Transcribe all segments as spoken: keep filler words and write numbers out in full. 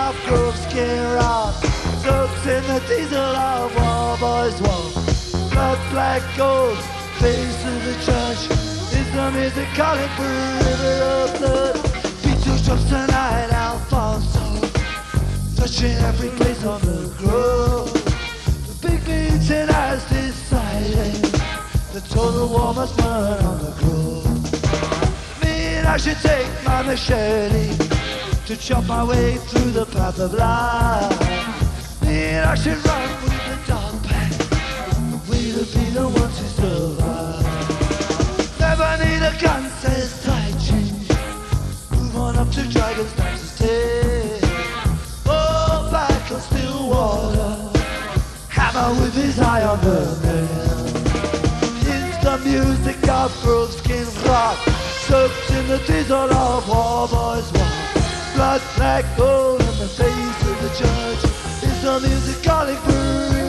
golf groove, skin rock, soaks in the diesel of war boys war. Blood black gold, face of the church, is the music calling for a river of blood. Beat two drums tonight, Alfonso, touching every place on the grove. The big meeting has decided the total war must burn on the grove. Me and I should take my machete to chop my way through the path of life. Me and I should run with the dog pack, we to be the ones who survive. Never need a gun, says Tai Chi. Move on up to Dragon's Nexus tail. Oh, back on still water, hammer with his eye on the nail. It's the music of grooveskin rock, soaked in the diesel of war boys war. Blood black gold in the face of the judge, is the music calling for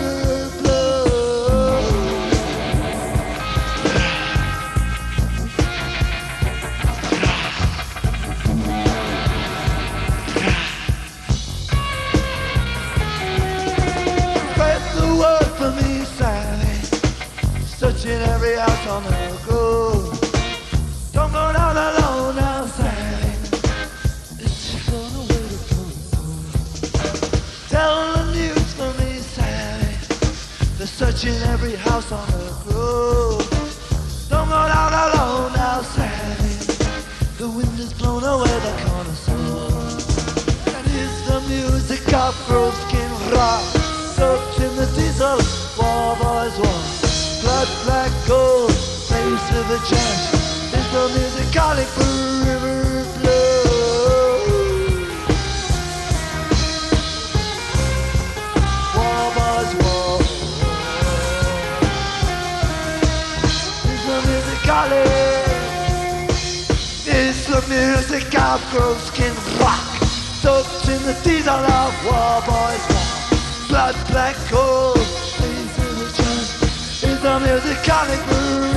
blood. Spread the word for me, Sally, searching every house on the grove. Don't go down alone now, Sally, it's just on the way to come. Tell the news for me, Sally, they're searching every house on the grove. Don't go down alone now, Sally, the wind has blown away the cornerstone. That is the music of grooveskin rock, soaked in the diesel, war boys war. Blood black gold, face of the church, is the music calling for river blood. War boys war, is the music calling. It's the music of grooveskin rock, soaked in the diesel of war boys war. Blood black gold, face of the church, is the music calling for